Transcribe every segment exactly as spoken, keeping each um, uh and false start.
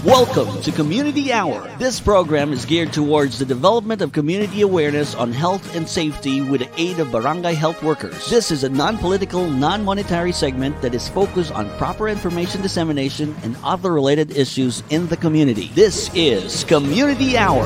Welcome to Community Hour. This program is geared towards the development of community awareness on health and safety with the aid of barangay health workers. This is a non-political, non-monetary segment that is focused on proper information dissemination and other related issues in the community. This is Community Hour.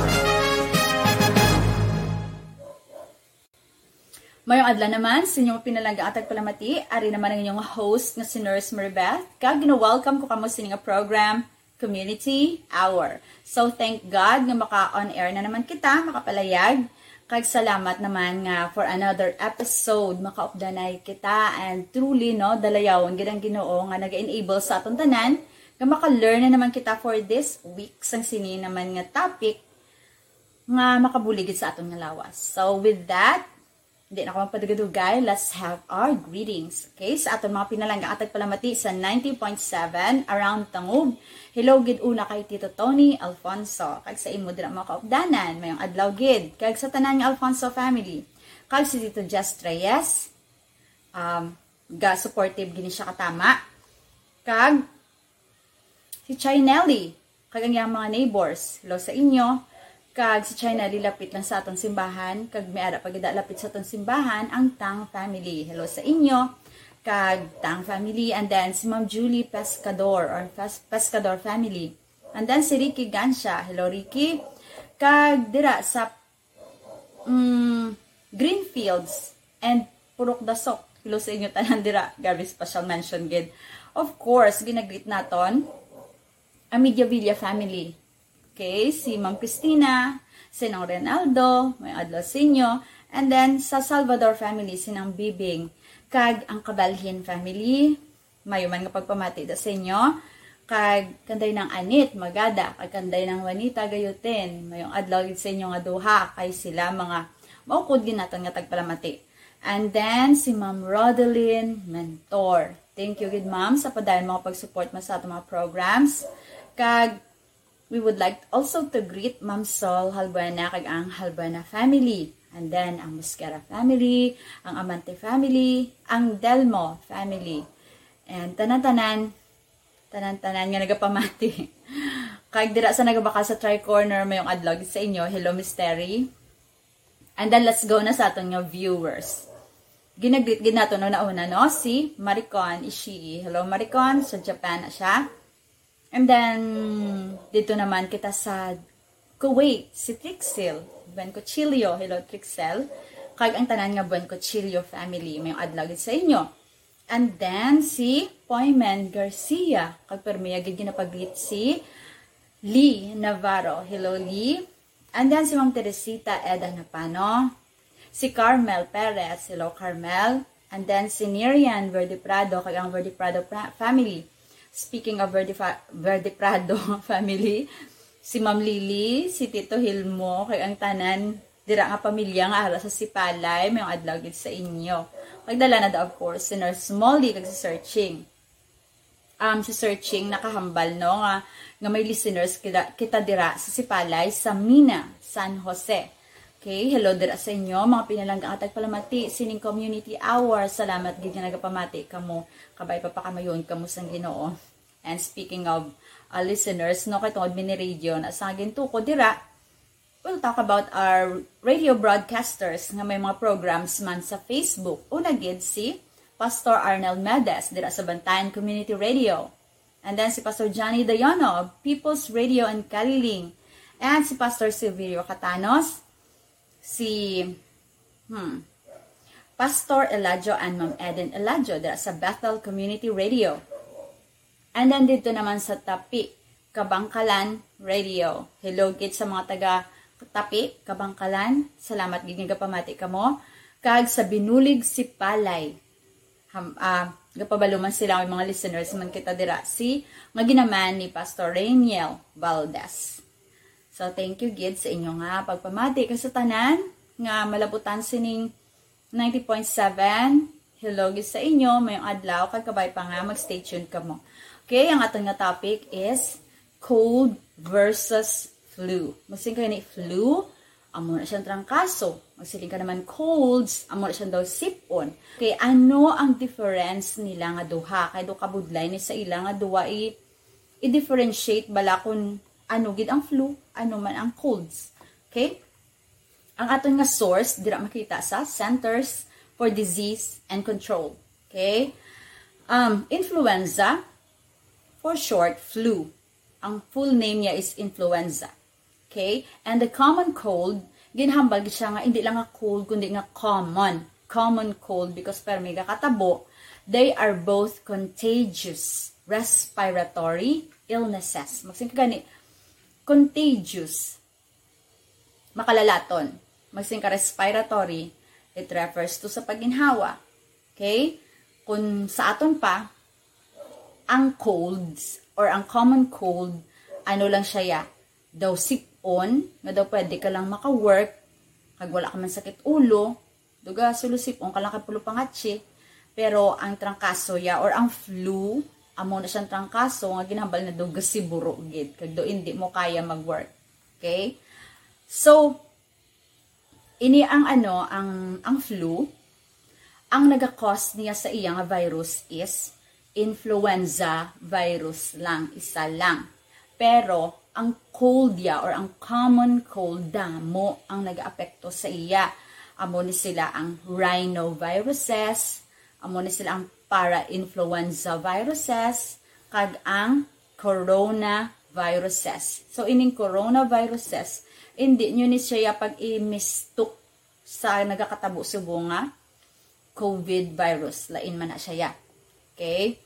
Mayong adla naman, sa inyong pinalangga atag palamati, ari naman ang inyong host na si Nurse Maribeth. Kag gina-welcome ko kamo sa inyong program, Community Hour. So, thank God nga maka-on air na naman kita, makapalayag. Kag salamat naman nga for another episode, maka-updanay kita. And truly, no, dalayawon, ginang Ginoo nga nag-enable sa atong tanan, nga maka-learn na naman kita for this week, sang sini naman nga topic, nga makabuligid sa atong lawas. So, with that, hindi na ako magpadugay, let's have our greetings. Okay, sa atong mga pinalangga atag palamati sa ninety point seven around Tangub. Hello gid una kay Tito Tony Alfonso. Kag sa imo dira mga kaupdanan, mayong adlaw gid. Kag sa tanan nga Alfonso family. Kag si Tito Just Reyes, um, ga supportive gini siya katama. Kag si Chinelli, kag ang iyang mga neighbors. Hello sa inyo. Kag si China lilapit lang sa atong simbahan, kag may ara pagida lapit sa atong simbahan ang Tang family. Hello sa inyo, kag Tang family, and then si Ma'am Julie Pescador or Pes Pescador family. And then si Ricky Gansha. Hello Ricky. Kag dira sa um, Greenfields and Purok Dasok. Hello sa inyo tanan dira. Gabi special mention gid. Of course, ginagreet naton ang Media Villa family. Okay, si Ma'am Cristina, si Nong Renaldo, may adlaw sa inyo, and then sa Salvador family, si Nang Bibing, kag ang Kabalhin family, mayuman nga pagpamati da sa inyo, kag kanday ng Anit, Magada, kag kanday ng Juanita, Gayutin, mayong adlaw sa inyo nga duha, kay sila mga maukod din natin nga tagpalamati. And then, si Ma'am Rodeline Mentor. Thank you, good ma'am, sa padayon mga pag-support mo sa atong mga programs. Kag we would like also to greet Ma'am Sol Halbuena kag ang Halbuena family. And then, ang Mosquera family, ang Amante family, ang Delmo family. And tanan-tanan, tanan-tanan nga nagapamati. Kag dira sa nagabaka sa Tri-Corner, mayong adlaw sa inyo. Hello, Mystery. And then, let's go na sa atong nga viewers. Ginagreet gid nato no nauna, no? Si Maricon Ishii. Hello, Maricon. Sa Japan na siya. And then, dito naman kita sa Kuwait, si Trixel, Buen Cuchillo. Hello, Trixel. Kag ang tanan nga Buen Cuchillo family, may adlaw sa inyo. And then, si Poyman Garcia. Kag permiya gid ginapagreet si Lee Navarro. Hello, Lee. And then, si Ma'am Teresita Eda Napano. Si Carmel Perez. Hello, Carmel. And then, si Nirian Verde Prado, kag ang Verde Prado family. Speaking of Verde, Verde Prado family, si Ma'am Lily, si Tito Hilmo, kay ang tanan, dira nga pamilya nga ara sa Sipalay, may adlaw gid sa inyo. Pagdala na da of course, si Nurse Molly, kag si Searching. Um, si Searching, nakahambal, no, nga, nga may listeners kita, kita dira sa Sipalay, sa Mina, San Jose. Okay, hello dira sa inyo, mga pinalangga atag palamati, sining community hour, salamat gid nga nagapamati kamo, kabay pa pa kamayon kamo sang Ginoo. And speaking of uh, listeners, no, kay tungod mini radio na sa gintuko dira, we'll talk about our radio broadcasters nga may mga programs man sa Facebook. Una gid si Pastor Arnel Medes dira sa Bantayan Community Radio. And then si Pastor Johnny Dayono of People's Radio and Kaliling. And si Pastor Silverio Catanos, si hmm, Pastor Eladio and Ma'am Eden Eladio dira sa Bethel Community Radio. And then dito naman sa Tapi, Kabangkalan Radio. Hello gid sa mga taga Tapi, Kabangkalan. Salamat gid nga pamati kamo. Kag sa Binulig Sipalay. Um, uh, gapabaluman sila ang mga listeners man kita dira si nga ginaman ni Pastor Rainiel Valdez. So thank you gid sa inyo nga pagpamati ka sa tanan nga malabutan sining ninety point seven. Hello gid sa inyo, mayong adlaw kag kabay pa nga mag-stay tuned kamo. Okay, ang atong nga topic is cold versus flu. Masin kayo ni flu, amo na siyang trangkaso. Magsiling ka naman colds, amo na siyang daw sipon. Okay, ano ang difference nila nga duha? Kay do kabudlay ni sa ila nga duwa i i-differentiate bala kung ano gid ang flu, ano man ang colds. Okay? Ang aton nga source dira makita sa Centers for Disease and Control. Okay? Um, influenza, for short, flu. Ang full name niya is influenza. Okay? And the common cold, ginhambal siya nga hindi lang nga cold kundi nga common. Common cold because per may katabo, they are both contagious respiratory illnesses. Magsing gani contagious, makalalaton. Magsing ka respiratory, it refers to sa paginhawa. Okay? Kung sa aton pa, ang colds or ang common cold, ano lang siya ya, daw sipon, nga daw pwede ka lang maka-work, kag wala ka man sakit ulo, duga sulusipon ka lang kapulo pangatsi, pero ang trangkaso ya or ang flu, amo na siyang trangkaso, nga ginhambal na daw gasiburo gid, kag do hindi mo kaya mag-work. Okay? So, ini ang ano, ang ang flu, ang naga-cause niya sa iyang virus is influenza virus lang, isa lang. Pero ang cold ya or ang common cold damo ang nag-aapekto sa iya. Amo ni sila ang rhinoviruses, amo ni sila ang para-influenza viruses, kag ang coronaviruses. So ining coronaviruses, hindi nyo ni siya pag i-mistook sa nagakatabo subo nga COVID virus. Lain man na siya. Okay?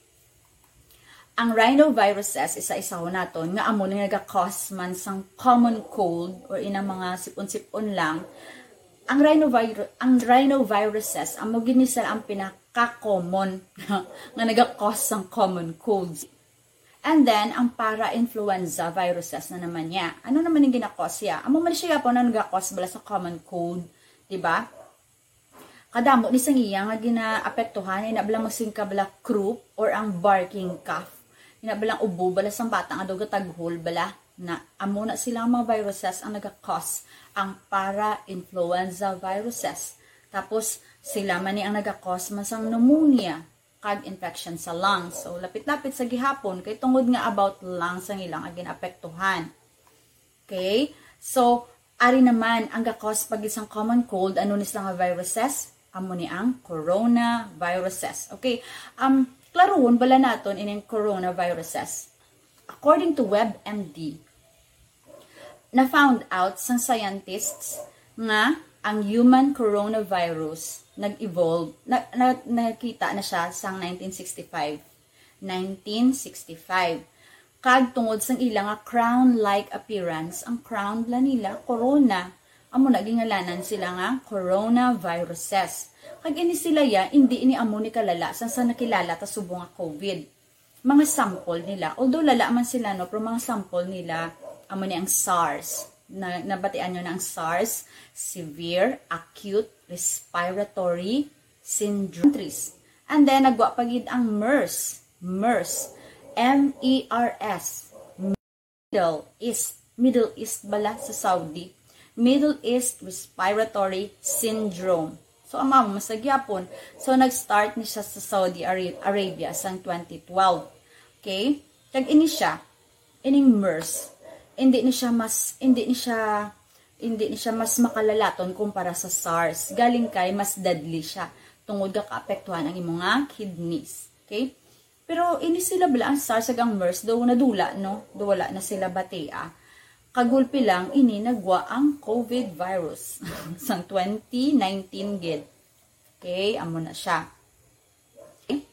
Ang rhinoviruses, isa-isa ho naton, nga amo na nagakos man sang common cold or ina mga sipon-sipon lang. Ang rhinovirus, ang rhinoviruses, amo ginisal ang pinaka-common nga nagakos sang common colds. And then, ang para-influenza viruses na naman niya. Ano naman yung ginakos siya? Amo man siya po na nagakos bala sa common cold. Diba? Kadamo ni sang iya nga ginaapektuhan, inablang masingka bala croup or ang barking cough. Inablang ubo bala sang bata nga dugo taghol bala na amo na sila mga viruses ang nagakos ang para-influenza viruses. Tapos, sila man ni ang nagakos masang pneumonia, kag infection sa lungs. So, lapit-lapit sa gihapon, kay tungod nga about lungs ang ilang agin apektuhan. Okay? So, ari naman, ang gakos pag isang common cold, ano ni nga viruses? Amo ni ang coronaviruses. Okay? Um, klaroon, bala naton ining coronaviruses. According to WebMD, na found out sang scientists nga ang human coronavirus nag-evolve, na, na, nakita na siya sang nineteen sixty-five. nineteen sixty-five. Kag tungod sang ilang nga crown-like appearance, ang crown la nila, corona. Amo na gingalanan sila nga coronaviruses. Kag ini sila ya, hindi ini amo ni kalala, sang sa nakilala ta subo nga COVID. Mga sample nila, although lala man sila no, pero mga sample nila, amo ni ang SARS. Na, nabatian nyo na ang SARS, Severe Acute Respiratory Syndrome. And then, nagwa pagid ang MERS. MERS. M E R S. Middle East. Middle East bala sa Saudi. Middle East Respiratory Syndrome. So, amam, masagyapon. So, nag-start ni siya sa Saudi Arabia sang twenty twelve. Okay? Kag ini siya, ining MERS. Hindi ni siya mas hindi ni siya hindi ni siya mas makalalaton kumpara sa SARS. Galing kay mas deadly siya tungod ka kaapektuhan ang imong nga kidneys. Okay? Pero ini sila bala ang SARS ag ang MERS do nadula no, do wala na sila batea. Kagulpi lang ini nagwa ang COVID virus sang twenty nineteen gid. Okay, amo na siya. Okay?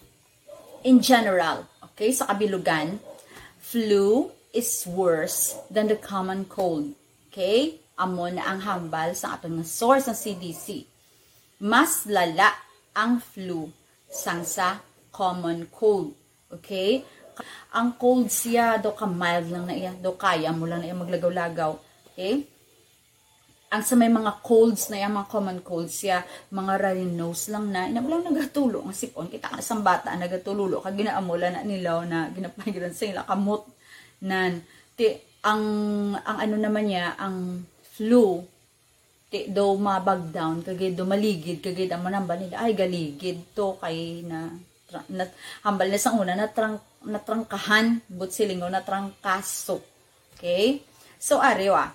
In general, okay, sa kabilugan, flu is worse than the common cold. Okay? Amo na ang hambal sa aton nga source ng C D C. Mas lala ang flu sang sa common cold. Okay? Ang cold siya, do ka mild lang na iya, do kaya mo lang na iya maglagaw-lagaw. Okay? Ang sa may mga colds na iya, mga common colds siya, mga runny nose lang na, inablang nagatulo, nga sipon, kita ka isang bata, nagatululo, kag ginaamula na nilaw na, ginapagiran sa ila, kamot, nan, ti, ang, ang ano naman niya, ang flu, ti, do mabag down, kagid, do maligid, kagid, ang manamba nila, ay, galigid to, kay na, na hambal na sa una, na trang, natrangkahan, but silingo, natrangkaso. Okay? So, ariwa.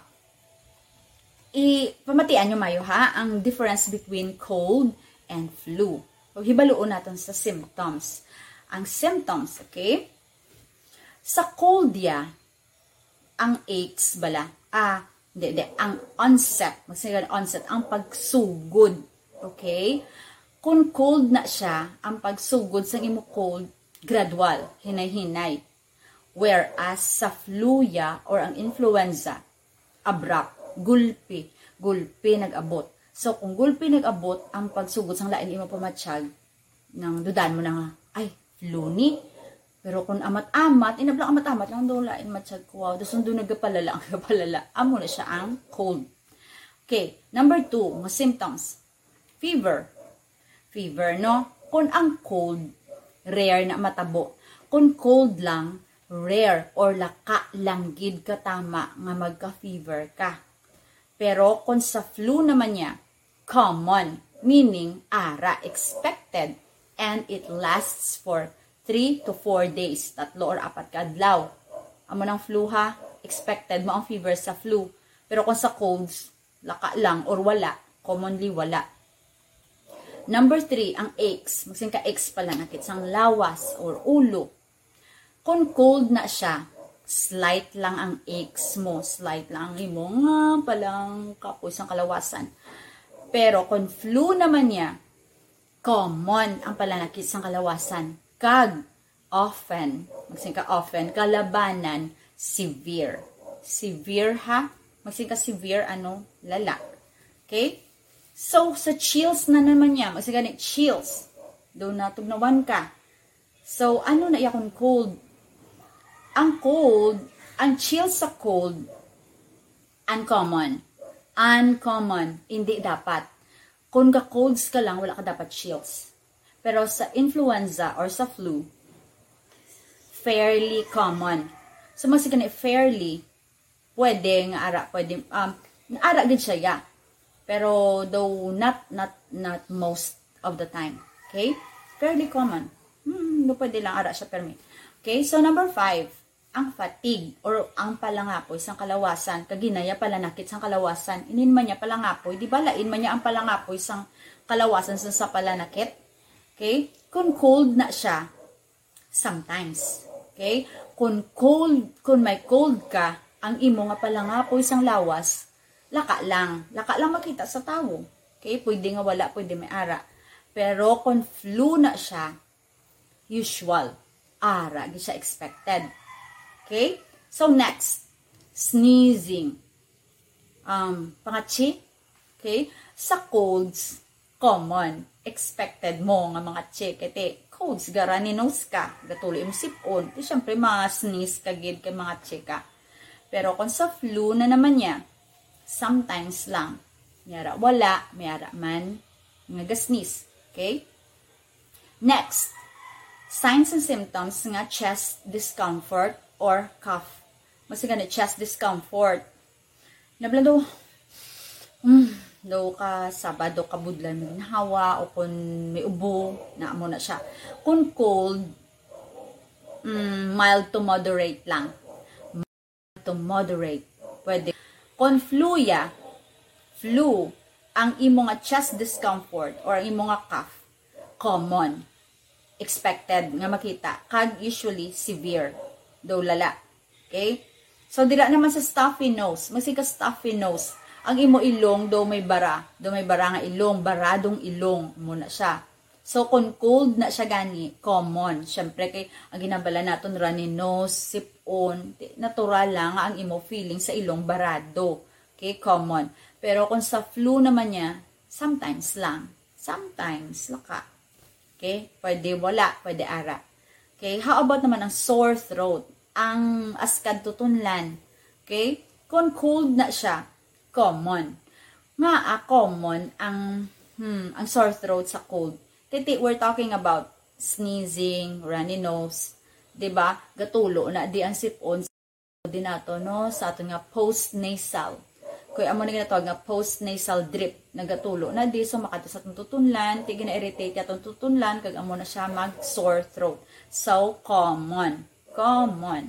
I, pamatian nyo mayo ha, ang difference between cold and flu. So, hibaluon natin sa symptoms. Ang symptoms, okay? Sa cold ya, ang aches bala, ah, hindi, hindi, ang onset, magsasabi onset, ang pagsugod. Okay? Kung cold na siya, ang pagsugod sa imo cold, gradual, hinay-hinay. Whereas sa flu ya, or ang influenza, abrupt, gulpi, gulpi nag-abot. So, kung gulpi nag-abot, ang pagsugod sang lain imo pamatsyag, nang dudan mo na nga, ay, flu ni. Pero kung amat-amat, inablang amat-amat, lang doon lain matsyag ko, wow, doon doon nagapalala, ang nagapalala, amo na siya ang cold. Okay, number two, mga symptoms. Fever. Fever, no? Kung ang cold, rare na matabo. Kung cold lang, rare or laka langgid ka tama nga magka-fever ka. Pero kung sa flu naman niya, common, meaning ara, expected, and it lasts for three to four days, tatlo or apat ka adlaw. Amo ng flu ha, expected mo ang fever sa flu. Pero kung sa colds, laka lang or wala, commonly wala. Number three, ang aches. Magsin ka aches pala, nakit sang lawas or ulo. Kung cold na siya, slight lang ang aches mo, slight lang ang imong nga palang kapoy sang kalawasan. Pero kung flu naman niya, common ang palanakit sang kalawasan. Kag, often, magsin ka often, kalabanan, severe. Severe ha? Magsin ka severe, ano? Lala. Okay? So, sa chills na naman niya, magsin ka ni chills. Doon na tugnawan ka. So, ano na yakon cold? Ang cold, ang chills sa cold, uncommon. Uncommon. Hindi dapat. Kung ka-colds ka lang, wala ka dapat chills. Pero sa influenza or sa flu, fairly common. So, mas ka fairly, pwede nga ara, pwede, um, ara din siya, yeah. Pero, though, not, not, not most of the time. Okay? Fairly common. Hmm, no, pwede lang ara siya permit. Okay? So, number five, ang fatigue or ang palangapoy sang kalawasan. Kaginaya palanakit sang kalawasan. Inin man niya palangapoy. Di ba lain man niya ang palangapoy sang kalawasan sa, sa palanakit? Okay? Kung cold na siya, sometimes. Okay? Kung cold, kung may cold ka, ang imo nga palangapoy sang lawas, laka lang. Laka lang makita sa tao. Okay? Pwede nga wala, pwede may ara. Pero kung flu na siya, usual. Ara, di siya expected. Okay? So, next. Sneezing. Um, pangatsi. Okay? Sa colds, common. Expected mo nga mga tsi. Kaya colds, garaninos ka. Gatuloy mo sipon. Di syempre, mga sneeze kagid kay mga tsi ka. Pero kung sa flu na naman niya, sometimes lang. Mayara wala, mayara man, nga gasnis. Okay? Next. Signs and symptoms nga chest discomfort or cough. Masi ganit chest discomfort. Nabla do, mm, do ka sabado ka budlan may hawa o kung may ubo, na mo na siya. Kung cold, mm, mild to moderate lang. Mild to moderate. Pwede. Kung flu ya, flu, ang imo nga chest discomfort or ang imo nga cough, common. Expected nga makita. Kag usually severe. Daw lala. Okay? So, dila naman sa stuffy nose. Masika stuffy nose. Ang imo ilong, daw may bara. Daw may bara nga ilong. Baradong ilong. Muna siya. So, kung cold na siya gani, common. Siyempre, kay, ang ginabala natin, runny nose, sip-on. Natural lang ang imo feeling sa ilong barado. Okay? Common. Pero kung sa flu naman niya, sometimes lang. Sometimes, laka. Okay? Pwede wala, pwede ara. Okay? How about naman ang sore throat? Ang askad tutunlan. Okay? Kung cold na siya, common. Nga, ah, common ang, hmm, ang sore throat sa cold. Titi, we're talking about sneezing, runny nose, diba? Gatulo na di ang sipon. Di nato, no? Sa ato nga post-nasal. Kaya amo na ginatawag nga post-nasal drip. Nagatulo na di, so makata sa tutunlan, ti gina-irritate atong tutunlan, kag amo na siya mag-sore throat. So, common. Common.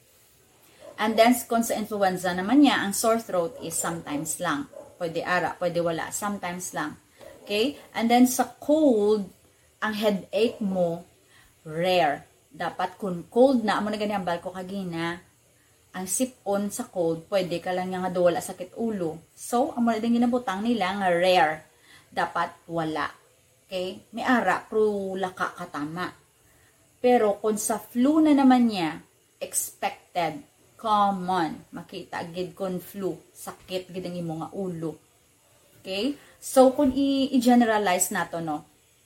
And then, kung sa influenza naman niya, ang sore throat is sometimes lang. Pwede ara, pwede wala. Sometimes lang. Okay? And then, sa cold, ang headache mo, rare. Dapat kung cold na, amo na ganyan balko kagina, ang sipon sa cold, pwede ka lang nga wala sakit ulo. So, amo na din ginabutang nila nga rare. Dapat wala. Okay? May ara, pro laka katama. Pero kung sa flu na naman niya, expected, common, makita gid kon flu, sakit gid ang imo nga ulo. Okay? So kung i-generalize nato no,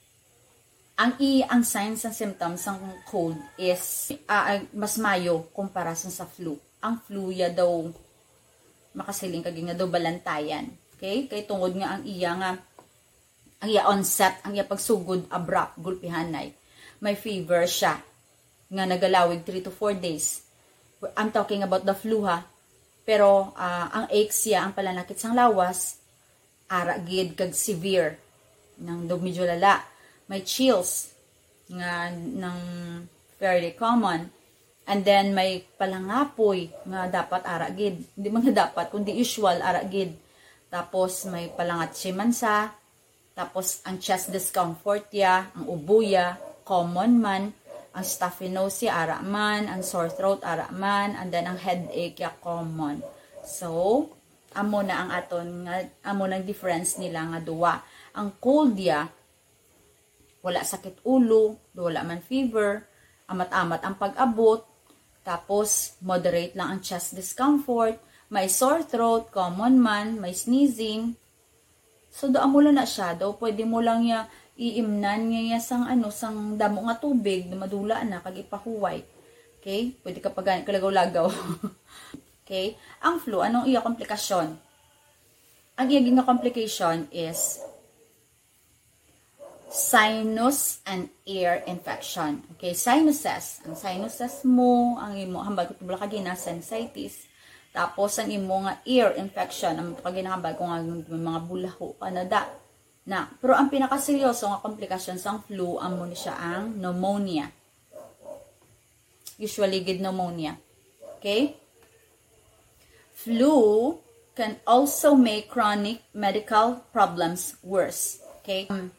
ang i ang signs and symptoms ng cold is uh, mas mayo kumpara sa flu. Ang flu ya daw makasiling kag nga daw balantayan. Okay? Kay tungod nga ang iya nga ang iya onset, ang iya pagsugod abrupt, gulpihanay. May fever siya nga nagalawig three to four days. I'm talking about the flu ha. Pero uh, ang aches siya, ang palanakit sang lawas, ara gid kag severe nang do medyo lala. May chills nga nang fairly common. And then may palangapoy nga dapat ara gid. Hindi man nga dapat kundi usual ara gid. Tapos may palangat simansa. Tapos ang chest discomfort ya, ang ubuya, common man. Ang stuffy nose ya, ara man. Ang sore throat, ara man. And then ang headache ya, common. So, amo na ang aton nga amo nang difference nila nga duwa. Ang cold ya, wala sakit ulo, wala man fever, amat-amat ang pag-abot, tapos moderate lang ang chest discomfort, may sore throat, common man, may sneezing. So do amo na siya, do pwede mo lang ya iimnan nga sang ano sang damo nga tubig, madula na kag ipahuway. Okay? Pwede ka pag kalagaw-lagaw. Okay? Ang flu, anong iya komplikasyon? Ang iya nga complication is sinus and ear infection. Okay, sinuses. Ang sinuses mo, ang imo, hambal ko tubla kagina, sinusitis. Tapos, ang imo nga ear infection. Ang kagina hambal ko nga mga bulaho, kanada. Na, pero ang pinakaseryoso nga komplikasyon sa flu, amo ni siya ang pneumonia. Usually, gid pneumonia. Okay? Flu can also make chronic medical problems worse. Okay? Um,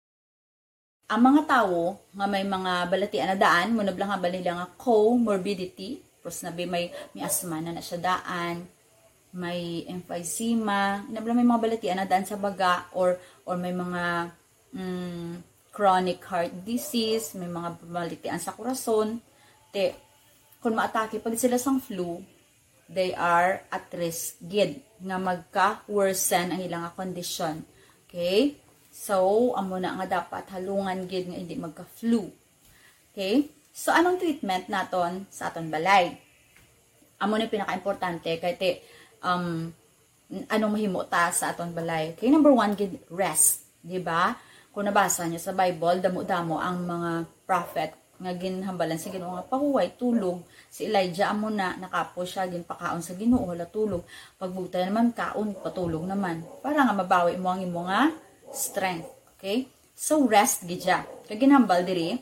ang mga tao nga may mga balatian na daan, muna lang nga balila nga comorbidity, tapos nabi may, may asma na na siya daan, may emphysema, nabla may mga balatian na daan sa baga, or or may mga mm, chronic heart disease, may mga balatian sa kurason, te, kung maatake, pag sila sang flu, they are at risk gid nga magka-worsen ang ilang condition. Okay? So, amo na nga dapat halungan gid nga hindi magka-flu. Okay? So, anong treatment naton sa aton balay? Amo na pinaka-importante kay te um anong mahimo ta sa aton balay. Okay, number one gid rest, di ba? Kung nabasa niyo sa Bible, damo-damo ang mga prophet nga ginhambalan sa Ginoo nga pahuway tulog. Si Elijah amo na nakapo siya ginpakaon sa Ginoo wala tulog. Pagbuta naman kaon patulog naman para nga mabawi mo ang imo nga strength. Okay? So, rest gidya. Kaya ginambal diri,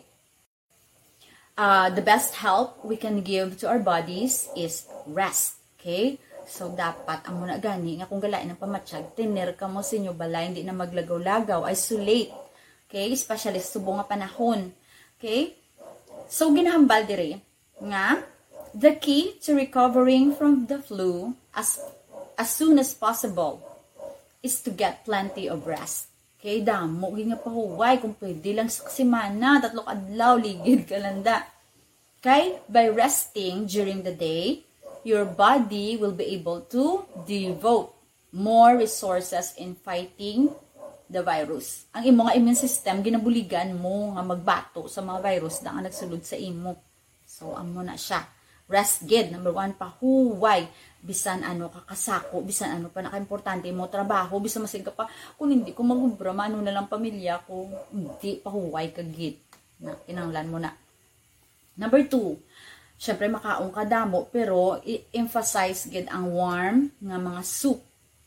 uh, the best help we can give to our bodies is rest. Okay? So, dapat, ang muna gani, nga kung galain ng pamatsyag, tiner ka mo sa inyo balay, hindi na maglagaw-lagaw, isolate. Okay? Especially sa subong nga panahon. Okay? So, ginahambal diri, nga, the key to recovering from the flu as, as soon as possible is to get plenty of rest. Okay, damo, nga pahuway, kung pwede lang sa simana, tatlong adlaw, ligid ka landa. Okay, by resting during the day, your body will be able to devote more resources in fighting the virus. Ang imo nga immune system, ginabuligan mo nga magbato sa mga virus na nga nagsulod sa imo. So, amo na siya. Rest gid, number one, pahuway. Bisan ano kakasako, bisan ano pa naka-importante mo trabaho, bisan masig ka pa, kung hindi ko magubra, ano na lang pamilya ko, hindi, pahuway ka gid. Na, kinanglan mo na. Number two, syempre makaong ka damo, pero i-emphasize gid ang warm nga mga soup.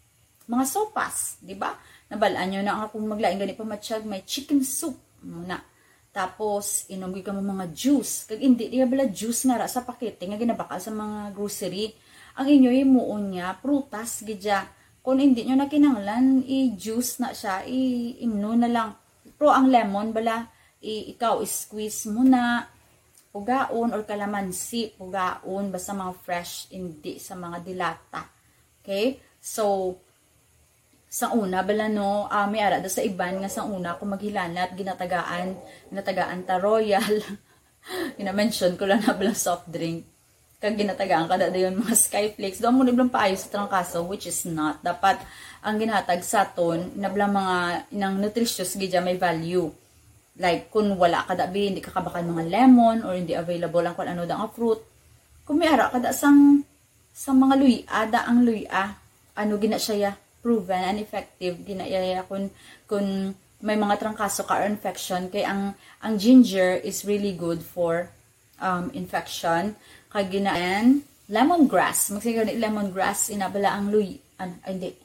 mga sopas, di ba? Nabalaan nyo na ang akong maglaing gani pamatsyag, may chicken soup muna. Tapos, inom ka mo mga juice. Kag hindi, di bala juice nga ra sa pakete, nga ginabakal sa mga grocery. Ang inyo imuon niya, prutas, gidya. Kung hindi nyo na kinanglan, i-juice na siya, i-imno na lang. Pero ang lemon, bala, i ikaw, i-squeeze mo na, pugaon, or kalamansi, pugaon, basta mga fresh, hindi sa mga dilata. Okay? So, sa una, bala no, uh, may ara sa iban nga sa una, kung maghilanat, ginatagaan, ginatagaan ta royal, ginamention ko lang na bala soft drink, kag ginatagaan kada dayon mga skyflakes, doon mo niblang paayos sa trangkaso, which is not. Dapat, ang ginatag sa ton, nablang mga, inang nutritious, gidya may value. Like, kung wala kada bi, hindi kakabakal mga lemon, or hindi available ang kung ano da nga fruit, kung may ara kada sang, sa mga luya, da ang luya, ano gina siya ya, proven and effective ginayaya kung kung may mga trangkaso ka or infection kay ang ang ginger is really good for um infection kay ginaan lemongrass magsigaw ni lemongrass inabala ang luy an ay, hindi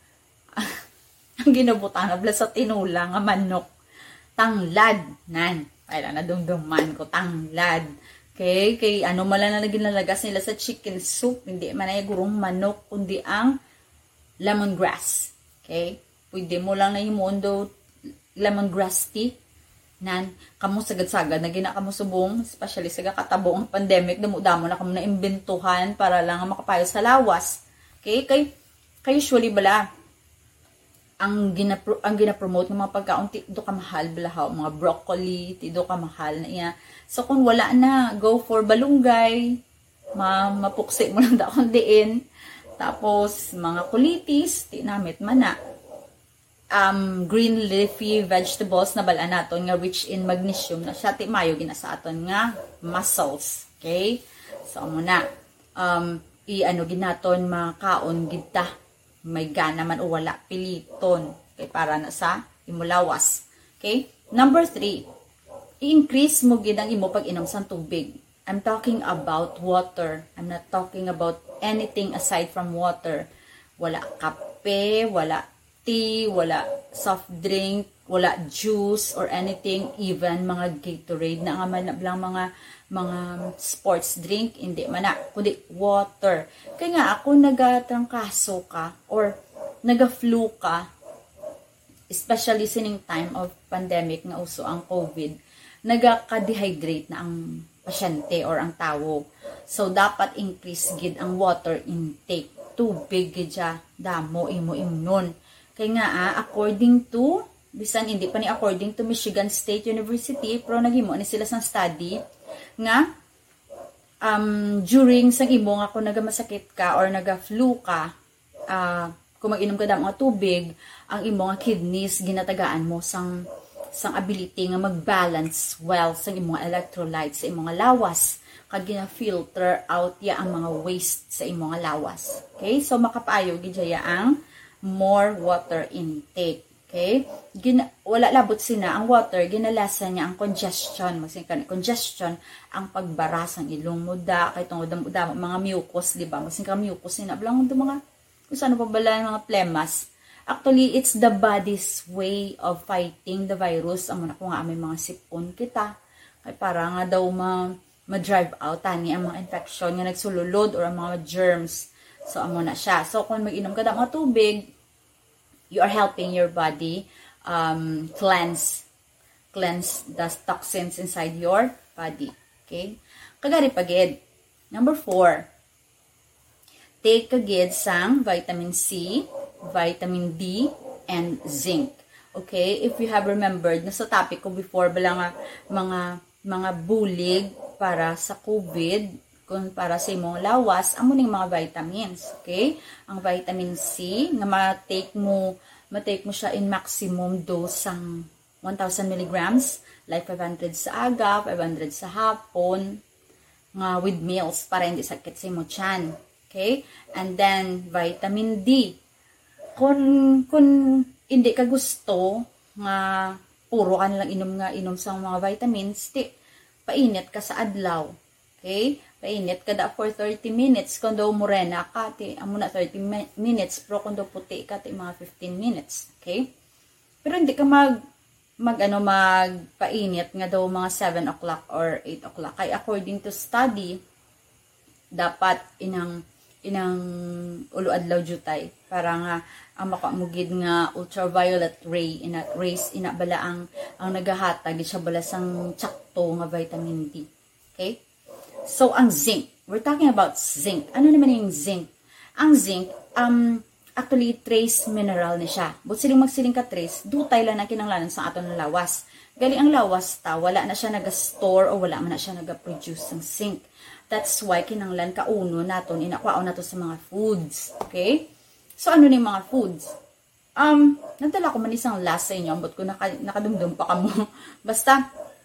ang ginabutan abla sa tinula nga manok tanglad nan ay na dumduman ko tanglad kay kay ano mala na ginalagas nila sa chicken soup hindi man ay gurong manok kundi ang lemongrass. Okay? Pwede mo lang na yung mundo lemongrass tea. Nan, kamo sagad-sagad na gina kamo subong, especially sa katabong ang pandemic, damo-damo na kamo na imbentuhan para lang makapayo sa lawas. Okay? Kay, kay usually bala, ang gina ang gina-promote ng mga pagkaon ti do ka mahal bala ha, mga broccoli, ti do ka mahal na iya. So kung wala na, go for balunggay, ma mapuksi mo lang daon diin. Tapos, mga kulitis, tinamit man na. Um, green leafy vegetables na bala naton nga rich in magnesium na siya timayo ginasa aton nga muscles. Okay? So, muna. Um, i-ano ginaton makaon gita. May gana man o wala. Piliton. Okay? Para na sa imulawas. Okay? Number three. I-increase mo ginang imo pag inom sa tubig. I'm talking about water. I'm not talking about anything aside from water. Wala kape, wala tea, wala soft drink, wala juice or anything, even mga Gatorade na nga man lang mga mga sports drink, hindi man na, kundi water. Kaya nga ako nagatrangkaso ka or naga-flu ka, especially sining time of pandemic nga uso ang COVID, nagaka-dehydrate na ang pasyente or ang tao. So, dapat increase gid ang water intake. Tubig gid siya. Damo, imo, imnon. Kaya nga, ah, according to, bisan hindi pa ni according to Michigan State University, pero nagimo ni sila sa study, nga, um, during sang imo nga kung nagamasakit ka or naga-flu ka, uh, kung mag-inom ka damo nga tubig, ang imo nga kidneys, ginatagaan mo sang sang ability nga mag-balance well sa imong electrolytes sa imong lawas kag gina-filter out ya ang mga waste sa imong lawas. Okay? So makapaayo gid ya ang more water intake. Okay? Gina, wala labot sina ang water, ginalasa niya ang congestion. Masin kan congestion ang pagbara sang ilong mo da kay tungod da mga mucus, di ba? Masin ka mucus sina blang do mga kung ano pa bala mga phlegmas. Actually, it's the body's way of fighting the virus. Amo na ko nga may mga sipon kita. Kay para nga daw ma, ma-drive out tani ang mga infection nga nagsululod or ang mga germs. So, amo na siya. So, kung mag-inom ka ng mga tubig, you are helping your body um, cleanse cleanse the toxins inside your body. Okay? Kagari pagid. Number four. Take kagid sang vitamin C, vitamin D, and zinc. Okay? If you have remembered, nasa topic ko before, bala nga mga, mga bulig para sa COVID, kung para sa imong lawas, amo ning mga vitamins. Okay? Ang vitamin C, nga ma-take mo, ma-take mo siya in maximum dose sang one thousand milligrams, like five hundred sa aga, five hundred sa hapon, nga with meals, para hindi sakit sa imong tiyan. Okay? And then, vitamin D. Kung, kung hindi ka gusto nga puro ka nilang inom nga inom sa mga vitamins, di, painit ka sa adlaw. Okay? painit kada for thirty minutes kundo morena ka ti amo na thirty minutes pero kundo puti ka ti mga fifteen minutes, okay? Pero hindi ka mag mag ano magpainit nga daw mga seven o'clock or eight o'clock kay according to study dapat inang inang ulo adlaw jutay para nga ang makamugid nga ultraviolet ray ina rays ina bala ang ang nagahatag di siya bala sang tsakto nga vitamin D. Okay? So ang zinc, we're talking about zinc. Ano naman yung zinc? Ang zinc um actually trace mineral ni siya. But siling magsiling ka trace, dutay lang na kinanglanan sa aton lawas. Gali ang lawas ta wala na siya naga-store o wala man na siya naga-produce ng zinc. That's why kinanglan ka uno naton inakwaon nato sa mga foods. Okay? So, ano ni mga foods? Um, nagdala ko man isang last sa inyo, but ko naka, nakadumdum pa kamo. Basta,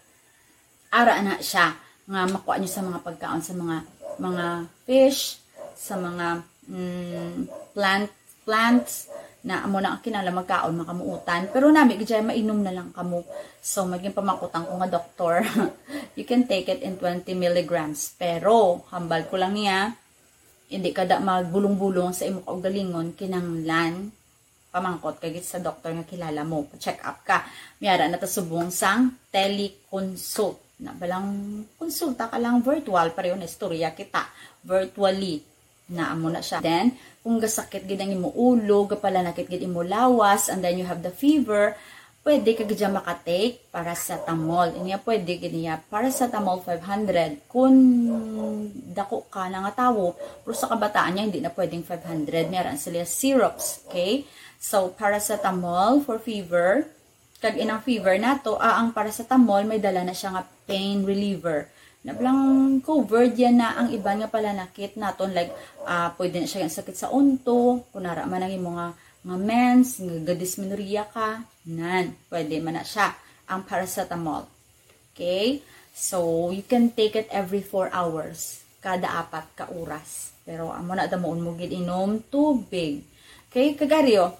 ara na siya, nga makuha nyo sa mga pagkaon, sa mga mga fish, sa mga mm, plant, plants, na amo na kinala magkaon, makamuutan. Pero nami, gajay mainom na lang kamo. So, maging pamakutan ko nga doktor. You can take it in twenty milligrams. Pero, hambal ko lang niya, hindi kada magbulong-bulong sa imo kaugalingon kinanglan pamangkot kay sa doktor nga kilala mo check up ka miyara na tasubong sang teleconsult na balang konsulta ka lang virtual pareho na istorya kita virtually na amo na siya. Then kung gasakit gid ang imo ulo gapala nakit gid imo lawas and then you have the fever pwede ka gidya makatake paracetamol. Inya pwede giniya paracetamol five hundred. Kung dako ka na nga tawo, pero sa kabataan niya hindi na pwedeng five hundred. Meron sila syrups, okay? So paracetamol for fever. Kag inang fever nato, ah, ang paracetamol may dala na siya nga pain reliever. Nablang covered yan na ang iban nga pala nakit naton like uh, pwede na siya yung sakit sa unto, kunara man ang imo nga nga mens, nga dysmenorrhea ka, nan, pwede man na siya, ang paracetamol. Okay? So, you can take it every four hours, kada apat ka oras. Pero, amo na damoon mo gid inom tubig. Okay? Kagaryo,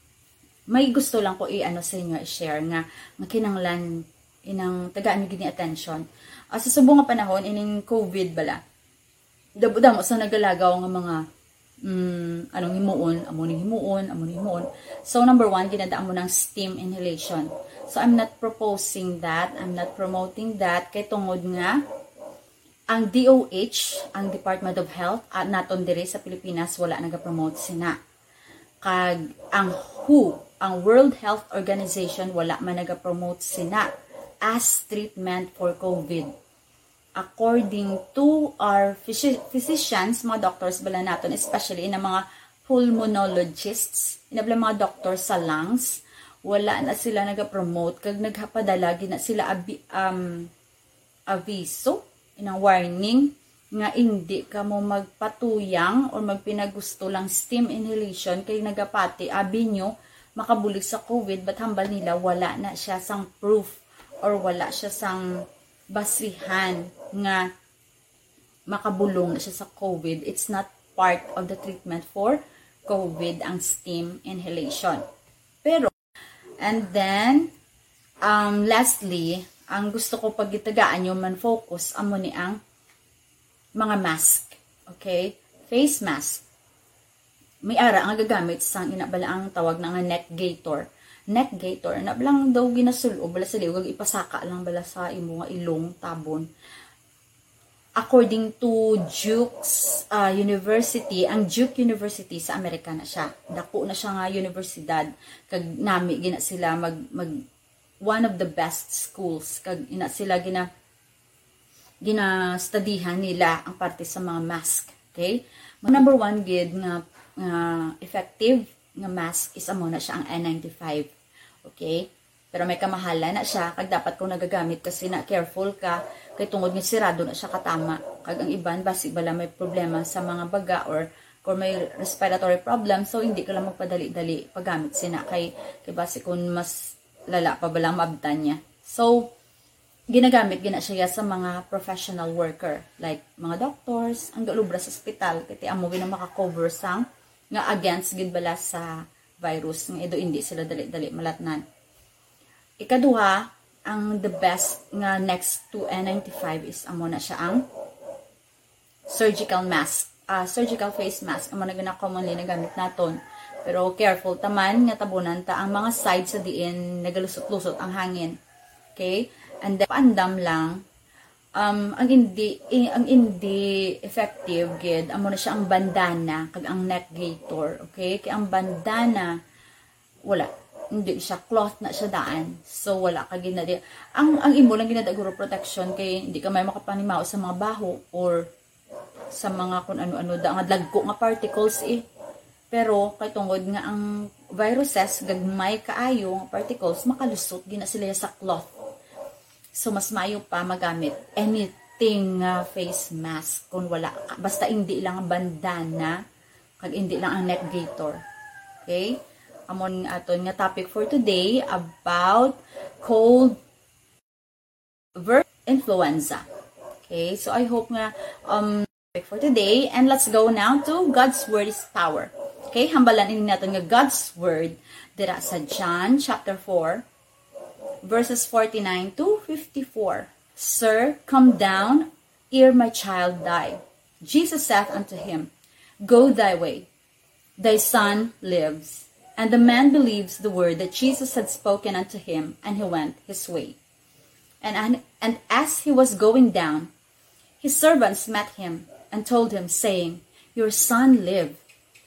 may gusto lang ko i-ano sa inyo, i-share nga, nga kinanglan, inang tagaan nyo gini attention. Uh, sa subong nga panahon, ining COVID bala, dabo-damo sa nagalagaw nga mga Mm, anong himuon, amo ni himuon, amo ni himuon. So, number one, ginadaan mo ng steam inhalation. So, I'm not proposing that. I'm not promoting that. Kay tungod nga, ang D O H, ang Department of Health, at naton diri sa Pilipinas, wala nag-promote sina. Kag, ang W H O, ang World Health Organization, wala man nag-promote sina as treatment for COVID. According to our physicians, mga doctors bala natin, especially na mga pulmonologists, inabla mga doctors sa lungs, wala na sila nag-promote, kag naghapadala, gina sila abi, um, aviso, inang warning, nga hindi ka mo magpatuyang or magpinagusto lang steam inhalation, kay nagapati, abi nyo, makabulig sa COVID, but hambal nila, wala na siya sang proof, or wala siya sang basihan nga makabulong na siya sa COVID. It's not part of the treatment for COVID ang steam inhalation. Pero, and then, um, lastly, ang gusto ko pagitagaan yung man focus amo ni ang mga mask. Okay? Face mask. May ara ang gagamit sa inabala ang tawag na nga neck gaiter. Neck gaiter, na lang daw ginasulo, bala sa liwag, ipasaka lang bala sa imo nga ilong, tabon. According to Duke's uh, University, ang Duke University sa Amerika na siya. Dako na siya nga universidad, kag nami, gina sila mag, mag, one of the best schools, kag ina sila gina, gina-studyhan nila ang parte sa mga mask. Okay? Number one, gid nga, uh, effective, nga mask is amo na siya ang N ninety-five. Okay? Pero may kamahala na siya kag dapat kung nagagamit kasi na careful ka kay tungod nga sirado na siya katama. Kag ang iban basi bala may problema sa mga baga or kung may respiratory problem so hindi ka lang magpadali-dali paggamit sina kay kay basi kung mas lala pa bala maabtan niya. So ginagamit gina siya sa mga professional worker like mga doctors, ang galubra sa ospital kay amo gina maka-cover sang nga against gid bala sa virus nga ido hindi sila dali-dali malatnan. Ikaduha, ang the best nga next to N ninety-five is amo na siya ang surgical mask, uh, surgical face mask ang mga na commonly nagamit naton. Pero careful taman nga tabunan ta ang mga sides sa diin nagalusot-lusot ang hangin. Okay? And then paandam lang um ang hindi eh, ang hindi effective gid amo na siya ang bandana kag ang neck gaiter. Okay? Kay ang bandana wala hindi siya cloth na siya daan. So wala ka ginadi. Ang ang imo lang ginadaguro protection kay hindi ka may makapanimaw sa mga baho or sa mga kun ano-ano da nga dagko nga particles eh. Pero kay tungod nga ang viruses gagmay kaayo nga particles makalusot gina sila sa cloth. So mas maayo pa magamit anything uh, face mask kung wala ka. Basta hindi lang ang bandana kag hindi lang ang neck gaiter. Okay? Amon aton nga topic for today about cold versus influenza. Okay, so I hope nga um topic for today, and let's go now to God's word is power. Okay, hambalan ini natin nga God's word dira sa John chapter four verses forty-nine to fifty-four. Sir, come down, ere my child die. Jesus saith unto him, Go thy way, thy son lives. And the man believes the word that Jesus had spoken unto him, and he went his way. And, and, and as he was going down, his servants met him, and told him, saying, Your son lived.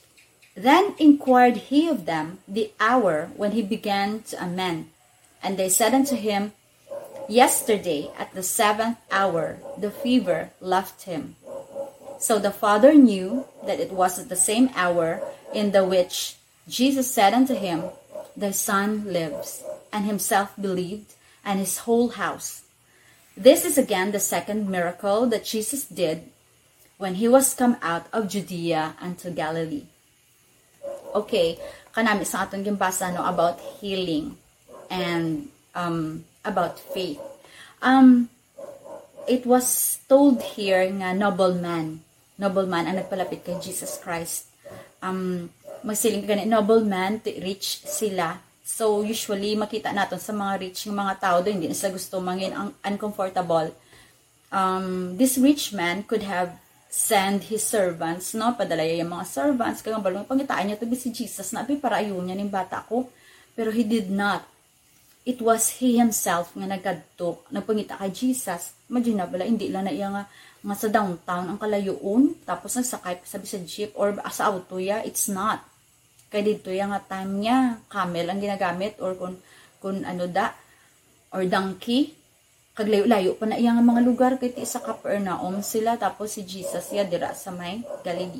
Then inquired he of them the hour when he began to amend. And they said unto him, Yesterday at the seventh hour the fever left him. So the father knew that it was at the same hour in the which Jesus said unto him, Thy son lives, and himself believed, and his whole house. This is again the second miracle that Jesus did when he was come out of Judea unto Galilee. Okay, kanami sa atong gimbasa no about healing and um about faith. Um it was told here nga nobleman, nobleman ang nagpalapit kay Jesus Christ. Um magsiling ka ganit nobleman to rich sila. So usually makita natin sa mga rich ng mga tao do hindi na sila gusto mangin ang uncomfortable. Um this rich man could have send his servants, no, padalaya yung mga servants kaya balong pangitaan niya to be si Jesus na abi para ayun niya ning bata ko. Pero he did not. It was he himself nga nagadto nagpangita kay Jesus. Imagine na bala hindi lang na iya nga nga sa downtown ang kalayoon tapos nagsakay sabi sa jeep or sa auto ya, it's not. Kaya dito yung nga time niya, camel ang ginagamit or kung, kung ano da, or donkey. Kaglayo-layo pa na iyang mga lugar kay ti sa Capernaum sila tapos si Jesus ya dira sa may Galilee.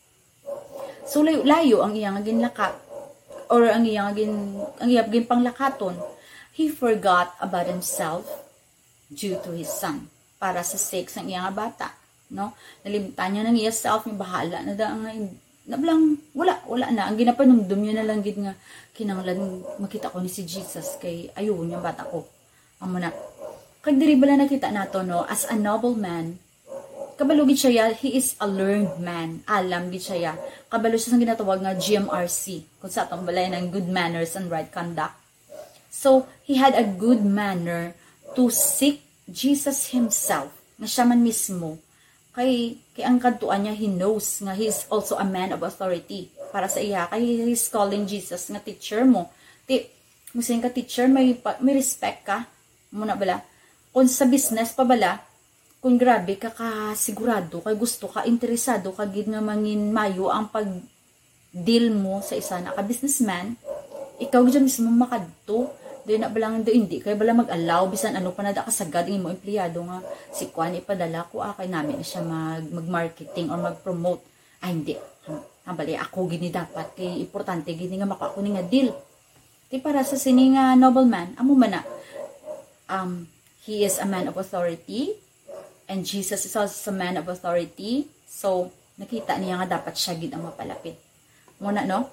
So layo-layo ang iyang ginlaka or ang iyang gin ang iyang gin panglakaton. He forgot about himself due to his son. Para sa sake ng iyang bata, no? Nalimtan niya ng iya self, yung bahala na da ang nablang wala wala na ang ginapanumdum niya na lang gid nga kinahanglan makita ko ni si Jesus kay ayo niya bata ko. Amo na. Kag diri bala nakita nato no as a noble man. Kabalo gid siya, he is a learned man. Alam gid siya. Kabalo siya sa ginatawag nga G M R C, kung sa atong balay ng good manners and right conduct. So, he had a good manner to seek Jesus himself, na siya man mismo. Kay, kay ang kadtuan niya, he knows nga he is also a man of authority. Para sa iya, kay he is calling Jesus nga teacher mo. Ti, musin ka teacher, may, may respect ka. Muna bala. Kung sa business pa bala, kung grabe ka kasigurado, kay gusto ka, interesado ka, gid nga mangin mayo ang pag-deal mo sa isa na ka-businessman, ikaw gid mismo makadto. Doon na balang do hindi kay bala mag-allow bisan ano pa na da kasagad imo empleyado nga si Kwan ipadala ko akay namin na siya mag mag-marketing or mag-promote. Ay hindi. Hambali ako gini dapat kay importante gini nga maka ko ni nga deal. Ti para sa sini nga nobleman amo man na um he is a man of authority and Jesus is also a man of authority. So nakita niya nga dapat siya gid ang mapalapit. Muna no?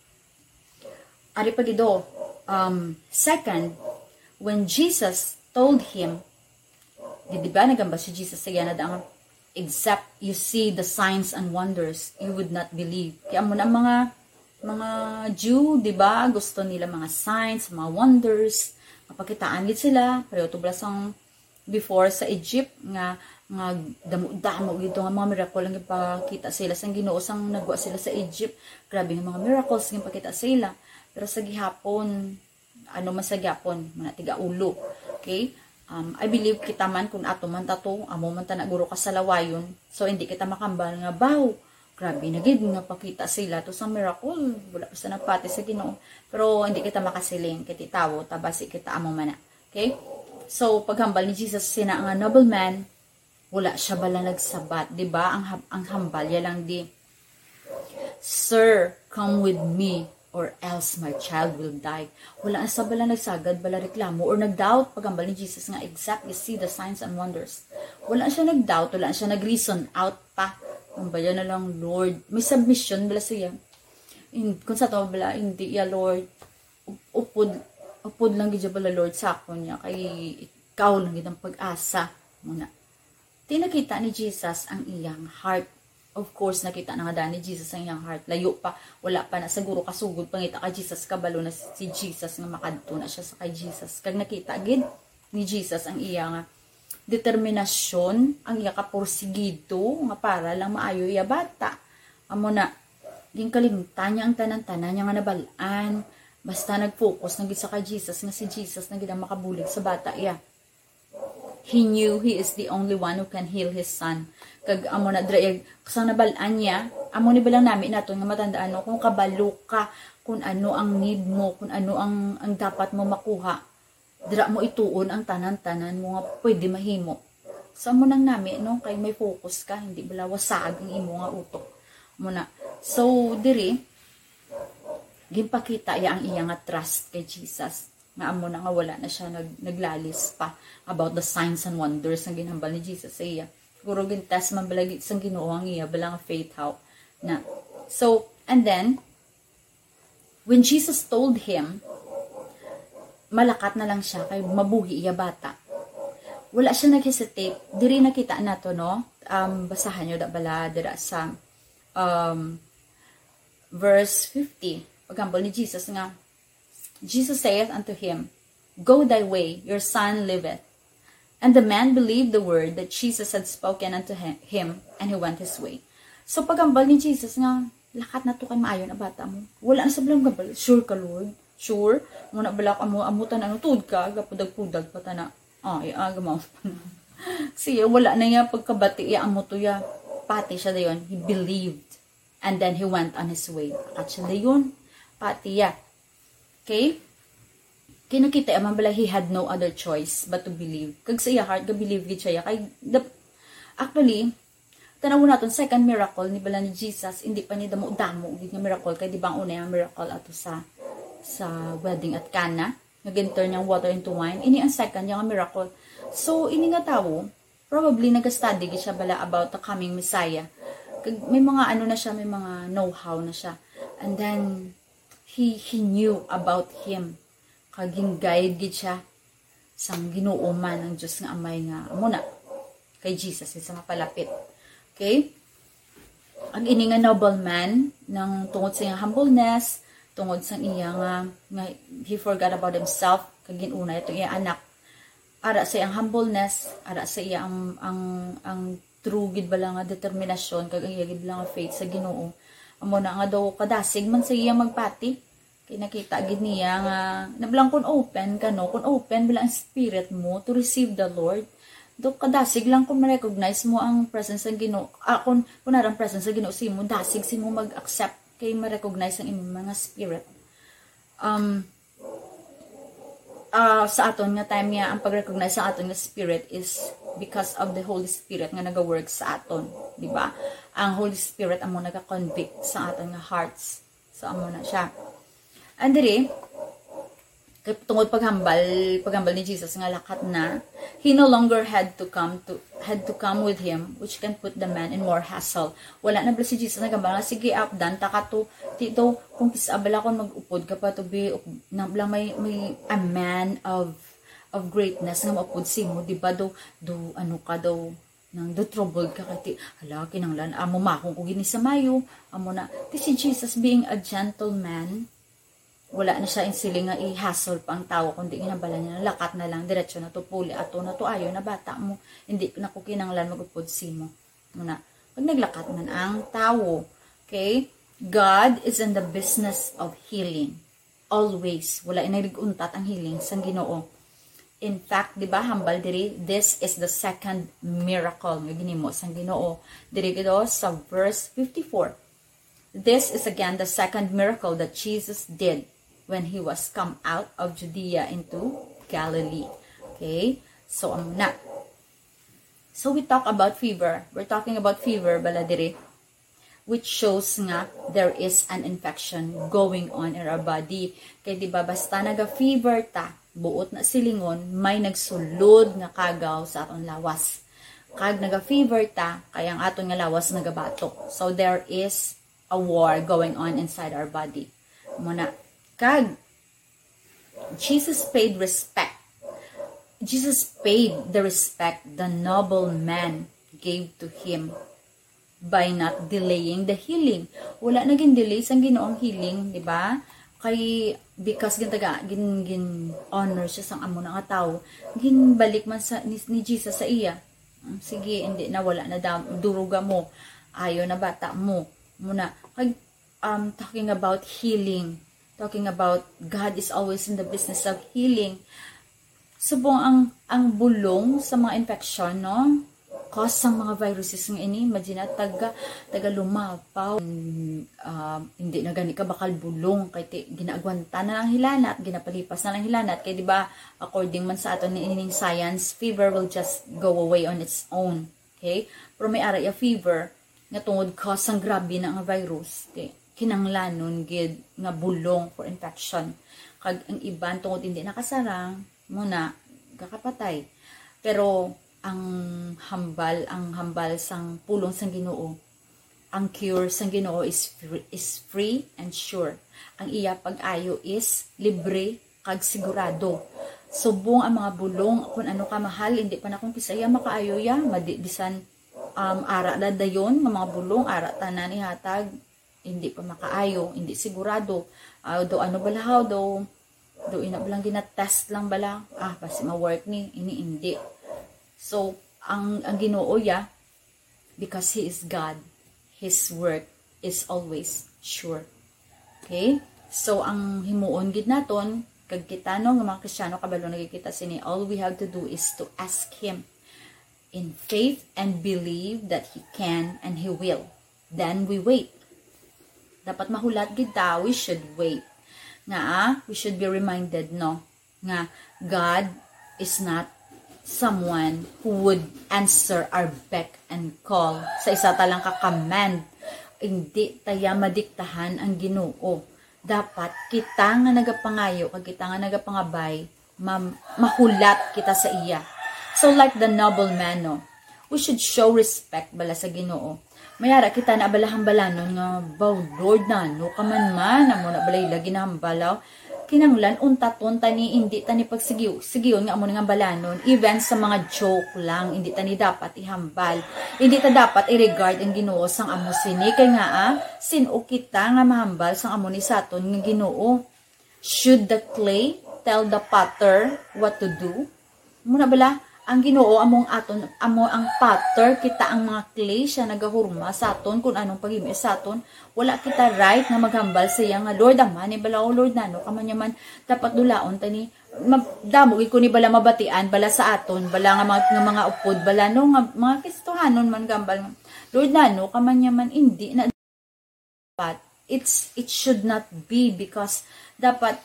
Ari pagido. Um, second, when Jesus told him, di ba nagamba si Jesus sa yana da except you see the signs and wonders, you would not believe. Kaya mo na mga mga Jew, di ba, gusto nila mga signs, mga wonders, mapakitaan gid sila, pero to blasang before sa Egypt nga nga damo-damo gito nga mga miracle ang ipakita sila sang Ginoo sang nagwa sila sa Egypt. Grabe nga mga miracles nga ipakita sila. Pero sa gihapon, ano man sa gihapon, mga tiga ulo. Okay? Um, I believe kita man kung ato man tato, amo man ta naguro ka sa lawayon. So hindi kita makambal nga baw. Grabe na gid nga pakita sila to sa miracle. Wala pa sa napati sa Ginoo. Pero hindi kita makasiling kiti tawo tabasi kita amo man na. Okay? So paghambal ni Jesus sina nga nobleman, wala siya bala nagsabat, di ba? Ang ang hambal ya lang di, Sir, come with me or else my child will die. Wala sa bala nagsagad, bala reklamo or nagdoubt paghambal ni Jesus nga exactly see the signs and wonders. Wala siya nagdoubt, wala siya nagreason out pa. Ang bayan na lang, Lord. May submission bala siya. In, kung sa to bala, hindi ya Lord. Upod, upod lang gidya bala Lord sa ako niya. Kay ikaw lang gid ang pag-asa. Muna. Tinakita ni Jesus ang iyang heart. Of course, nakita na nga ni Jesus ang iyang heart. Layo pa, wala pa na. Siguro kasugod pangita kay Jesus, kabalo na si Jesus nga makadto na siya sa kay Jesus. Kag nakita agad ni Jesus ang iyang determinasyon, ang iya kapursigido, nga para lang maayo iya bata. Amo na, ging kalimtan niya ang tanan-tanan niya nga nabalaan. Basta nag-focus, nagit sa kay Jesus, nga si Jesus nagit ang makabulig sa bata iya. He knew he is the only one who can heal his son. Kag amo na drayag kasang nabalaan niya, amo ni bilang namin nato nga matandaan no, kung kabalo ka, kung ano ang need mo, kung ano ang ang dapat mo makuha. Dira mo ituon ang tanan-tanan mo nga pwede mahimo. Sa mo nang nami no, kay may focus ka, hindi bala wasag ang imo nga utok. Muna. So diri ginpakita ya ang iya nga trust kay Jesus. Nga amo na nga wala na siya nag, naglalis pa about the signs and wonders ang ginhambal ni Jesus sa iya. Siguro gintas man balagi sang Ginoo ang iya bala nga faith how na. So, and then when Jesus told him, malakat na lang siya kay mabuhi iya bata. Wala siya nag-hesitate. Diri nakita nato no. Um basahan niyo da bala dira sa um verse fifty. Paghambal ni Jesus nga, Jesus saith unto him, Go thy way, your son liveth. And the man believed the word that Jesus had spoken unto him, and he went his way. So pagambal ni Jesus nga, lakat na to kay maayo na bata mo. Wala na sa bilang gabal. Sure ka, Lord? Sure? Muna balak amo, amutan ano, tuod ka, gapudag-pudag pata na. Ay, aga mo. Siya, wala na niya pagkabati, iya amo to ya. Pati siya dayon. He believed. And then he went on his way. At siya dayon. Pati ya. Okay? Kinakita yaman bala he had no other choice but to believe. Kag sa iya heart, ga-believe gid siya. Kay, the, actually, tanaw natin, second miracle ni bala ni Jesus, hindi pa ni damo-damo gid nga miracle. Kay di ba ang una yung miracle ato sa sa wedding at Cana, nag-turn yung water into wine. Ini ang second yung miracle. So, ini nga tao, probably nag-study gid siya bala about the coming Messiah. Kag, may mga ano na siya, may mga know-how na siya. And then, he he knew about him. Kaging guide gid siya sang Ginoo man ang Dios nga amay nga amo na kay Jesus sa mapalapit. Okay? Ang ini nga nobleman nang tungod sa iyang humbleness, tungod sa iya nga, nga he forgot about himself, kagin una ito iya anak. Ara sa iyang humbleness, ara sa iya ang ang, ang true gid bala nga determinasyon kag iya gid bala nga faith sa Ginoo. Amo na nga daw kadasig man sa iya magpati. Kay nakita gid niya nga nablang kun open ka no, kun open bila ang spirit mo to receive the Lord. Do kadasig lang kun ma-recognize mo ang presence ng Ginoo. Ah, kun kun ang presence ng Ginoo si mo, dasig si mo mag-accept kay ma-recognize ang imong mga spirit. Um uh, sa aton nga time niya ang pag-recognize sa aton nga spirit is because of the Holy Spirit nga naga-work sa aton, di ba? Ang Holy Spirit amo naga-convict sa aton nga hearts. So amo na siya. And diri, tungod paghambal, paghambal ni Jesus nga lakat na, he no longer had to come to had to come with him, which can put the man in more hassle. Wala na bala si Jesus nagambal nga, sige up, dan taka to, tito, kung kisabala kon mag-upod ka pa to be, na bala may, may a man of of greatness nga maupod si mo, di ba do, do ano ka daw, nang do troubled ka kati, hala, kinanglan, amo makong kung gini sa mayo, amo na, ti si Jesus being a gentleman, wala na siya insiling nga i-hassle pa ang tao, kundi ginabala niya, lakat na lang, diretso na to, puli, ato na to, ayo na bata mo, hindi na ko kinanglan magupod si mo. Muna, pag naglakat man ang tao, okay, God is in the business of healing. Always. Wala inariguntat ang healing sa Ginoo. In fact, di ba, hambal diri, this is the second miracle nga ginimo sa Ginoo. Diri gito sa verse fifty-four. This is again the second miracle that Jesus did when he was come out of Judea into Galilee. Okay? So, um, na. So, we talk about fever. We're talking about fever, bala diri, which shows nga there is an infection going on in our body. Kaya di ba, basta naga-fever ta, buot na silingon, may nagsulod nga kagaw sa aton lawas. Kag naga-fever ta, kaya ang aton nga lawas nagabatok. So, there is a war going on inside our body. Muna, kag, Jesus paid respect. Jesus paid the respect the noble man gave to him by not delaying the healing. Wala na gin delay sang Ginoong healing, di ba? Kay because gintaga gin gin honor siya sang amo nga tawo, gin balik man sa ni, ni Jesus sa iya. Sige, hindi na wala na daw duruga mo. Ayo na bata mo. Muna kag um talking about healing, talking about God is always in the business of healing. Subong ang ang bulong sa mga infection, no? Cause sa mga viruses ng ini, imagine taga taga lumapaw, uh, hindi na gani ka bakal bulong kay ti, ginaagwanta na lang hilanat, ginapalipas na lang hilanat kay di ba according man sa aton ni ining science, fever will just go away on its own. Okay? Pero may ara ya fever nga tungod cause ang grabe na nga virus, okay? Kinanglanon gid nga bulong for infection. Kag ang iban tungod hindi nakasarang muna kakapatay. Pero ang hambal, ang hambal sang pulong sang Ginoo, ang cure sang Ginoo is free, is free and sure. Ang iya pag-ayo is libre kag sigurado. Subong ang mga bulong kung ano ka mahal, hindi pa na kung kisaya makaayo ya, madibisan um, ara na dayon ng mga bulong, ara tanan ni hatag, hindi pa makaayo, hindi sigurado. Uh, do ano balahaw, do do ina balang ginatest lang bala, ah basi ma-work ni, ini hindi. So, ang, ang Ginoo ya, because He is God, His work is always sure. Okay? So, ang himuon gid naton, kag kita no, ng mga Kristiyano, kabalo nagkikita sini, all we have to do is to ask Him in faith and believe that He can and He will. Then we wait. Dapat mahulat gid ta, we should wait. Nga, ah, we should be reminded, no, nga, God is not someone who would answer our beck and call sa isa talang ka-command. Hindi taya madiktahan ang Ginoo. Dapat kita nga nagapangayo, kag kita nga nagapangabay, ma- mahulat kita sa iya. So like the noble man, no, we should show respect bala sa Ginoo. Mayara kita na balahambalanon nga, baw Lord na, no kaman man, amo na balay lagi na hambalaw, kinanglan, unta-ton tani, hindi tani pagsigiw, sigiyon nga amo nga balanon, even sa mga joke lang, hindi tani dapat ihambal, hindi ta dapat i-regard ang Ginoo sang amo sini, kay nga ah, sino kita nga mahambal sang amo ni saton nga Ginoo. Should the clay tell the potter what to do? Muna bala, ang Ginoo among aton, amo ang potter, kita ang mga clay, siya nagahurma sa aton, kung anong paghimi sa aton, wala kita right na maghambal sa iya nga, Lord, aman, ni bala o Lord, nano, kamanya man, dapat dulaon, tani, damog, ko ni bala mabatian, bala sa aton, bala nga mga, nga mga upod, bala no, nga, mga Kristohanon man gambal, Lord, nano, kamanya man, hindi na, dapat, it's, it should not be, because, dapat,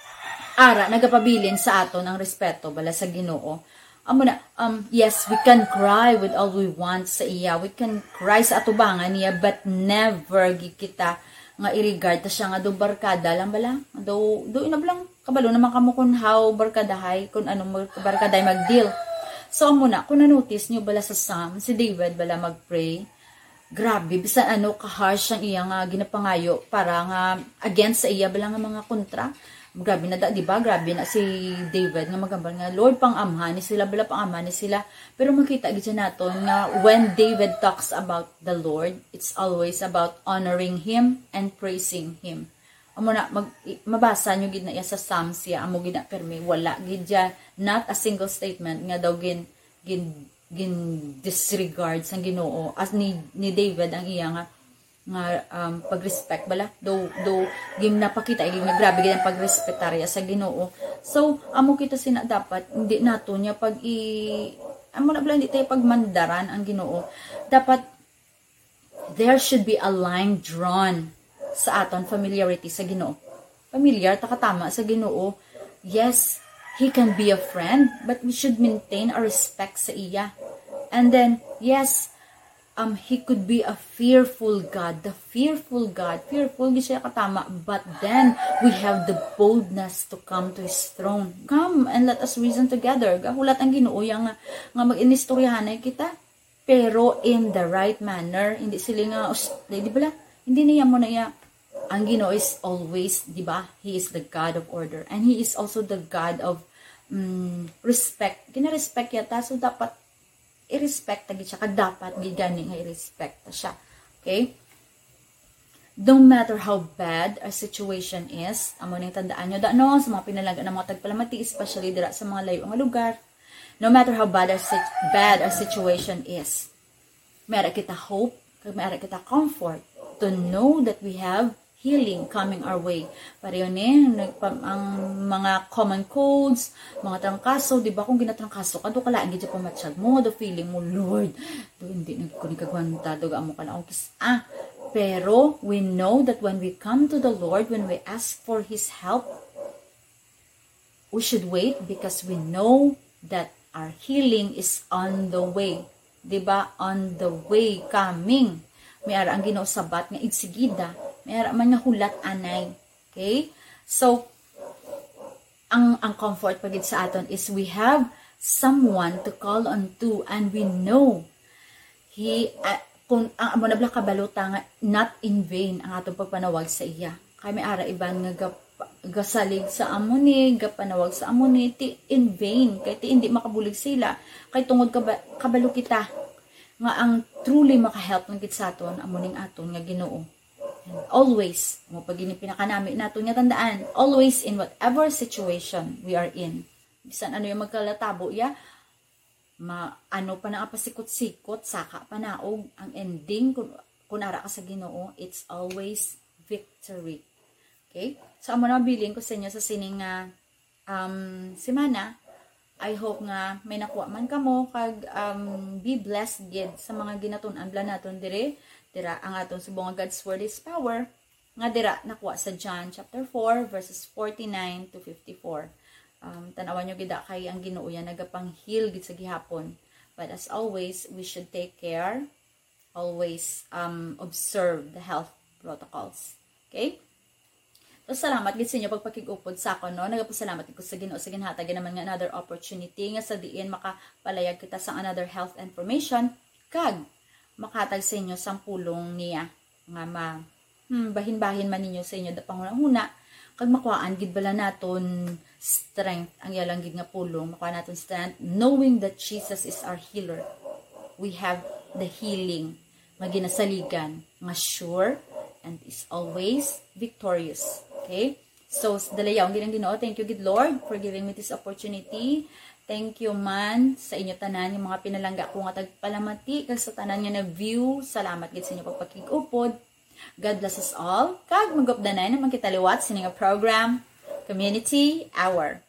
ara, nagapabilin sa aton ang respeto, bala sa Ginoo. Amo na, um, yes, we can cry with all we want sa iya. We can cry sa atubangan niya, but never kita nga i-regard ta siya nga do barkada lang bala. Do, do ina lang, kabalo naman kamo kung how barkadahay, kung anong barkadahay mag-deal. So, amo na, kung na-notice nyo bala sa Psalm, si David bala mag-pray, grabe, bisan ano, ka-harsh ang iya nga ginapangayo, para nga against sa iya bala nga mga kontra. Grabe na da, di ba? Grabe na si David nga magambal nga, Lord, pang-amha ni sila, bala pang-amha ni sila. Pero makita gid naton nga when David talks about the Lord, it's always about honoring Him and praising Him. amo na mag mabasa nyo gid na iya sa Psalms ya amo gid na permi wala gid ya not a single statement nga daw gin gin gin disregard sang Ginoo as ni ni David ang iya nga nga um, pag-respect bala do do gim napakita gid nga grabe gid ang pag-respetarya sa Ginoo. So amo kita sina dapat hindi nato nya pag i amo na bala hindi tayo pagmandaran ang Ginoo. Dapat there should be a line drawn sa aton familiarity sa Ginoo. Familiar ta katama sa Ginoo. Yes, he can be a friend, but we should maintain our respect sa iya. And then, yes, um he could be a fearful God, the fearful God, fearful di siya katama, but then we have the boldness to come to his throne. Come and let us reason together. Gahulat ang Ginoo yang nga, nga mag-inistoryahan kita, pero in the right manner. Hindi sila nga, di ba la? Hindi niya mo na iya. Ang Ginoo is always, di ba? He is the God of order. And He is also the God of um, respect. Kina-respect yata. So, dapat i-respect tagi siya. Dapat gigani nga i-respect ta siya. Okay? No matter how bad a situation is, amo nang tandaan nyo, da, no, sa mga pinalaga ng mga tagpalamati, especially dira sa mga layo nga lugar, no matter how bad a, bad a situation is, mayroon kita hope, mayroon kita comfort to know that we have healing coming our way. Pareho ni ang mga common colds, mga trangkaso, di ba kung ginatrangkaso ka, do kalaan gid pa matsyag mo, the feeling mo, Lord, do hindi nagkuni kagwanta, do amo ka na okis. Ah, pero we know that when we come to the Lord, when we ask for His help, we should wait because we know that our healing is on the way. Di ba? On the way coming. May ara ang Ginoo sabat nga igsigida, may ara man nga hulat anay. Okay? So ang ang comfort pagid sa aton is we have someone to call on to, and we know he uh, kung ang amo na bla kabalota nga not in vain ang atong pagpanawag sa iya. Kay may ara iban nga gasalig sa amoni, gapanawag sa amoni, ti in vain, kay ti hindi makabulig sila, kay tungod kaba, kabalo kita, nga ang truly makahelp ng gid sa aton, amuning aton nga Ginoo. And always, mo pag pinakanami naton nga tandaan, always in whatever situation we are in, bisan ano yung magkalatabo, ya, ma, ano pa na pasikot-sikot, saka panaog, ang ending, kung, kung ara ka sa Ginoo, it's always victory. Okay? So, amo na bilin ko sa inyo sa sining nga um, simana. I hope nga may nakuha man kamo kag um, be blessed gid sa mga ginatun-an bla naton dire. Dira ang aton subong God's word is power. Nga dira nakuha sa John chapter four verses forty-nine to fifty-four. Um, tanawan nyo gid kay ang Ginoo yan nagapang-heal gid sa gihapon. But as always, we should take care. Always um, observe the health protocols. Okay? So, salamat gid sa inyo pagpakig-upod sa ako, no? Nagapasalamat ko sa Ginoo sa ginhatag naman nga another opportunity nga sa diin makapalayag kita sa another health information kag makatag sa inyo sang pulong niya nga ma hmm, bahin-bahin man ninyo sa inyo da panghuna kag makuhaan gid bala naton strength ang yalang gid nga pulong, makuha naton strength knowing that Jesus is our healer. We have the healing nga ginasaligan nga sure and is always victorious. Okay? So, dalayaw, ginang Ginoo. Thank you, good Lord, for giving me this opportunity. Thank you, man, sa inyo tanan, yung mga pinalangga ko nga tagpalamati, kag sa tanan nga na-view. Salamat gid sa inyo pagpakig-upod. God bless us all. Kag magupdanay naman kita liwat sa inyong program, Community Hour.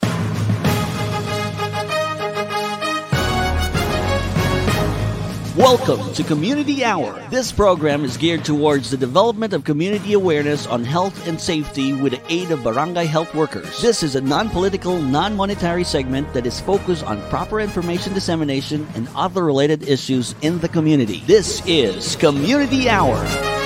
Welcome to Community Hour. This program is geared towards the development of community awareness on health and safety with the aid of barangay health workers. This is a non-political, non-monetary segment that is focused on proper information dissemination and other related issues in the community. This is Community Hour.